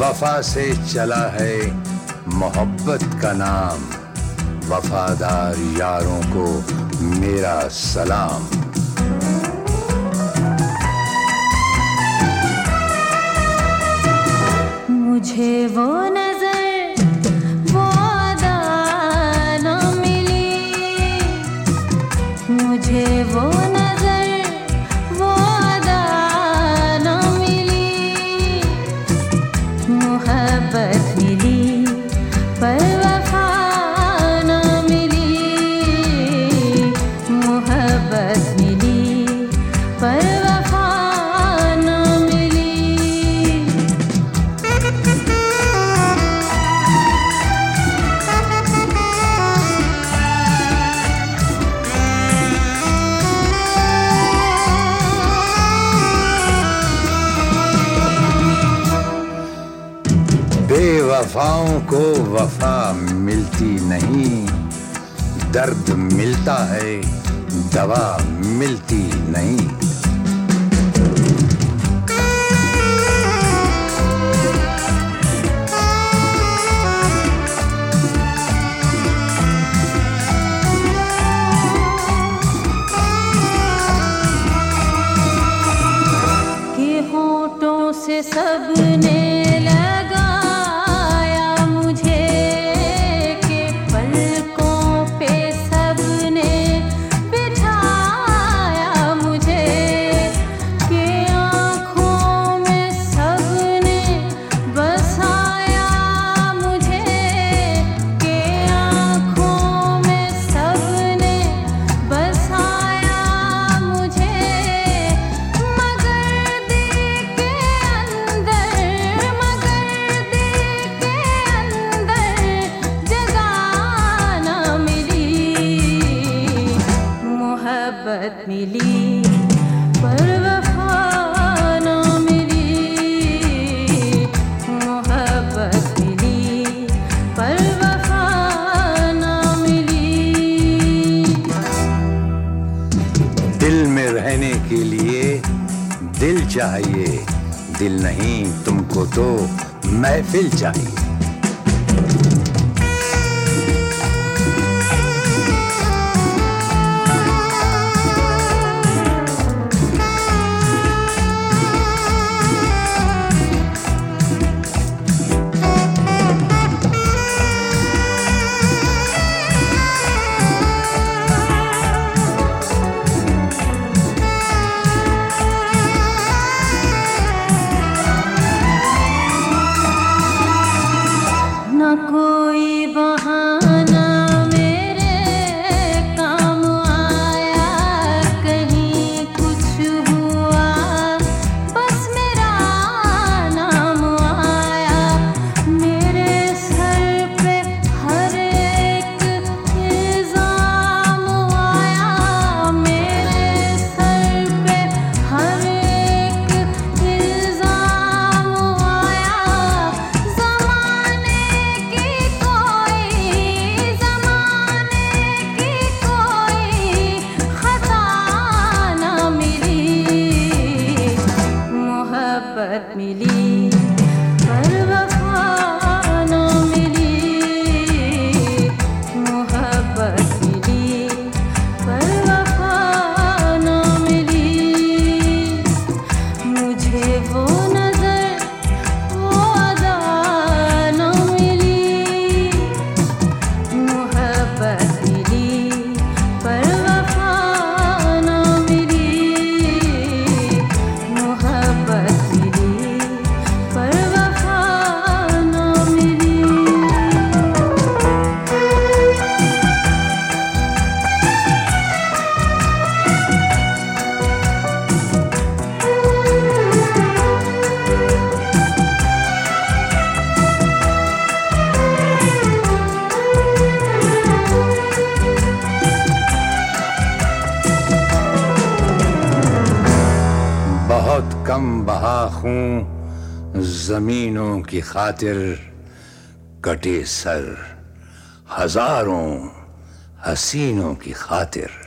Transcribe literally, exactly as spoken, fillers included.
वफा से चला है मोहब्बत का नाम, वफादार यारों को मेरा सलाम। मुझे वो नजर वो अदा न मिली, मुझे वो नजर वो अदा न मिली। मोहब्बत मिली पर वफा न मिली, मोहब्बत मिली पर वफा न मिली। बेवफाओं को वफा मिलती नहीं, दर्द मिलता है दवा मिलती नहीं। के होठों से सबने मोहब्बत मिली पर वफा न मिली, मोहब्बत मिली पर वफा न मिली। दिल में रहने के लिए दिल चाहिए, दिल नहीं तुमको तो महफिल चाहिए। न कोई बहाना मेरे काम आया, कहीं कुछ हुआ बस मेरा नाम आया। मेरे सर पे हर एक इल्जाम आया, मेरे सर पे हर एक इल्जाम आया। ज़माने मोहब्बत मिली पर वफा न मिली, मोहब्बत मिली पर वफा न मिली। मुझे वो नजर वो अदा न मिली, मोहब्बत मिली पर वफा न मिली, मोहब्बत पर वफा न मिली। बहुत कम बहा खूं जमीनों की खातिर, कटे सर हजारों हसीनों की खातिर।